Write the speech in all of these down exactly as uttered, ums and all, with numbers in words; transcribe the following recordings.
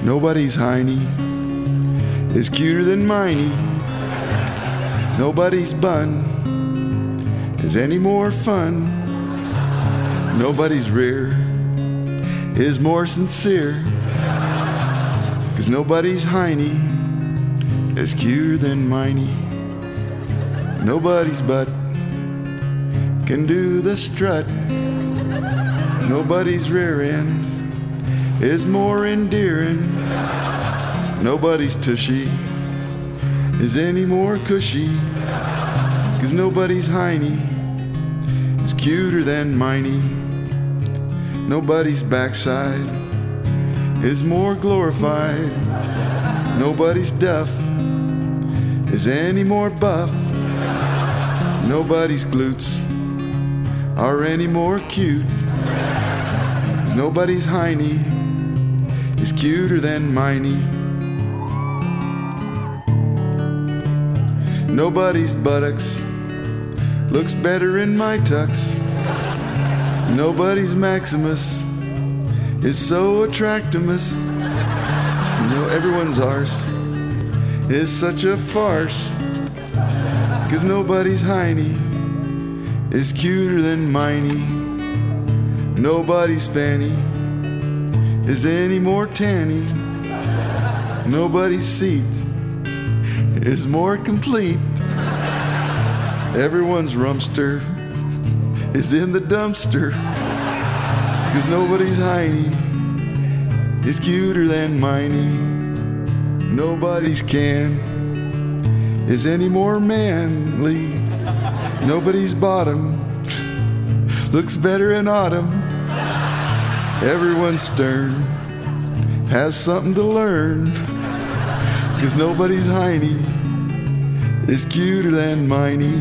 Nobody's hiney is cuter than miney. Nobody's bun is any more fun. Nobody's rear is more sincere. 'Cause nobody's hiney is cuter than miney. Nobody's butt can do the strut. Nobody's rear end is more endearing. Nobody's tushy is any more cushy. 'Cause nobody's hiney is cuter than miney. Nobody's backside is more glorified. Nobody's duff is any more buff. Nobody's glutes are any more cute. 'Cause nobody's hiney is cuter than miney. Nobody's buttocks looks better in my tux. Nobody's Maximus is so attractimus. You know, everyone's arse is such a farce. 'Cause nobody's hiney is cuter than miney. Nobody's fanny is any more tanny. Nobody's seat is more complete. Everyone's rumster is in the dumpster. 'Cause nobody's hiney is cuter than miney. Nobody's can is any more manly. Nobody's bottom looks better in autumn. Everyone's stern has something to learn. 'Cause nobody's hiney is cuter than miney.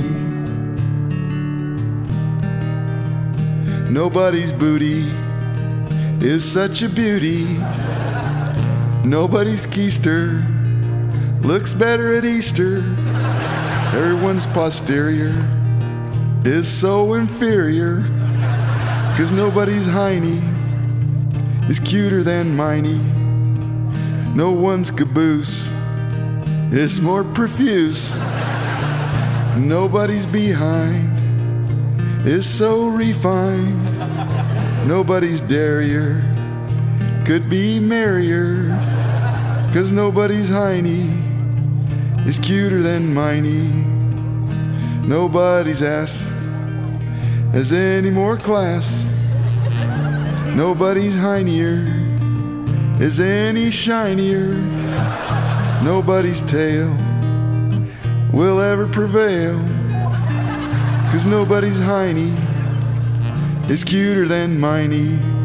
Nobody's booty is such a beauty. Nobody's keister looks better at Easter. Everyone's posterior is so inferior. 'Cause nobody's hiney is cuter than miney. No one's caboose is more profuse. Nobody's behind is so refined. Nobody's derriere could be merrier. 'Cause nobody's hiney is cuter than miney. Nobody's ass has any more class. Nobody's hineier is any shinier. Nobody's tail will ever prevail. 'Cause nobody's hiney is cuter than miney.